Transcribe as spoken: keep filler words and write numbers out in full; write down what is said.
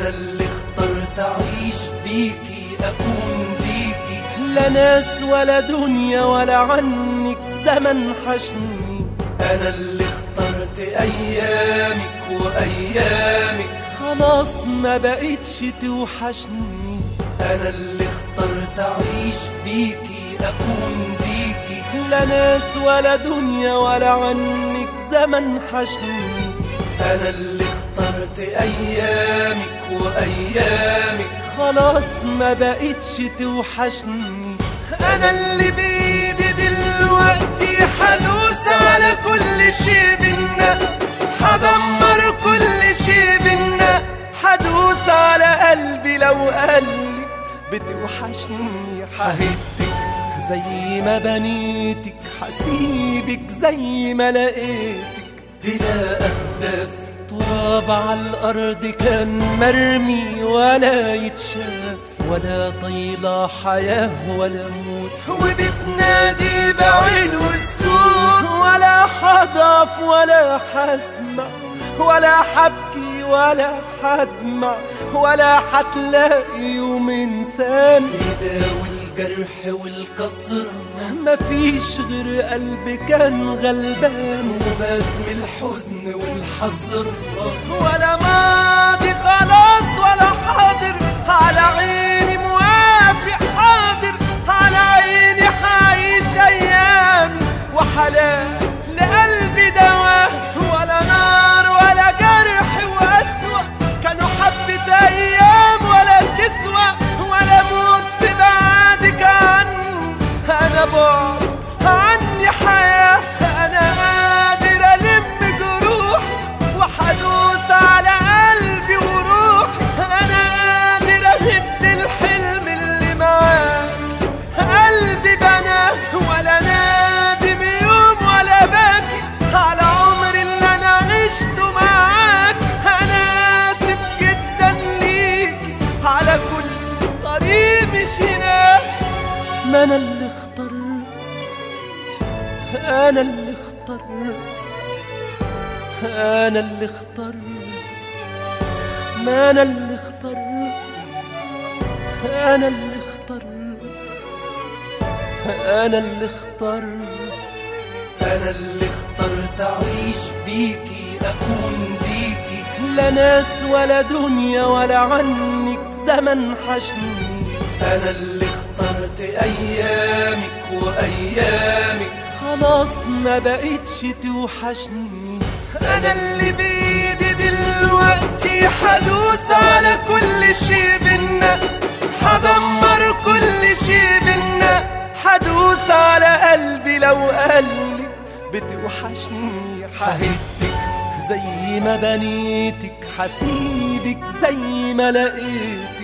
أنا اللي اخترت أعيش بيكي أكون ليكي، لا ناس ولا دنيا ولا عنك زمن حشني. أنا اللي اخترت أيامك وأيامك خلاص ما بقتش توحشني. أنا اللي اخترت أعيش بيكي أكون ليكي، لا ناس ولا دنيا ولا عنك زمن حشني. أنا اللي اخترت أيامك وأيامك خلاص ما بقتش توحشني. أنا اللي بإيدي دلوقتي حدوس على كل شي بينا، حدمر كل شي بينا، حدوس على قلبي لو قلبي بتوحشني. حهدتك زي ما بنيتك، حسيبك زي ما لقيتك بلا أهداف. تراب على الأرض كان مرمي ولا يتشاف، ولا طيلة حياة ولا موت وبتنادي بعلو الصوت. ولا حضف ولا حسمع ولا حبكي ولا حدمع، ولا حتلاقي يوم إنسان يداوي الجرح والكسر. مفيش غير قلبي كان غلبان ومات من الحزن والحسر. ولا ماضي خلاص ولا حاضر، على عيني موافق حاضر، على عيني حعيش أيامي وحلال لقلبي دواه. ولا نار ولا جرح وأسوأ كانوا حبة أيام ولا تسوى، ولا موت في بعدك عني. أنا بعد عني حياة، أنا قادر ألم جروحي وحدوس على قلبي وروحي. أنا قادر أهد الحلم اللي معاك قلبي بناه، ولا نادم يوم ولا باكي على عمري اللي أنا عشته معاك. أنا آسف جدا ليكي على كل طريق مشيناه. ما أنا اللي اخترت، أنا اللي اخترت، أنا اللي اخترت، ما أنا اللي اخترت، أنا اللي اخترت، أنا اللي اخترت. أنا اللي اخترت أعيش بيكي أكون ليكي، لا ناس ولا دنيا ولا عنك زمن حشني. أنا اللي اخترت أيامك وأيامك خلاص ما بقتش توحشني. أنا اللي بإيدي دلوقتي حدوس على كل شي بينا، حدمر كل شي بينا، حدوس على قلبي لو قلبي بتوحشني. حهدتك زي ما بنيتك، حسيبك زي ما لقيتك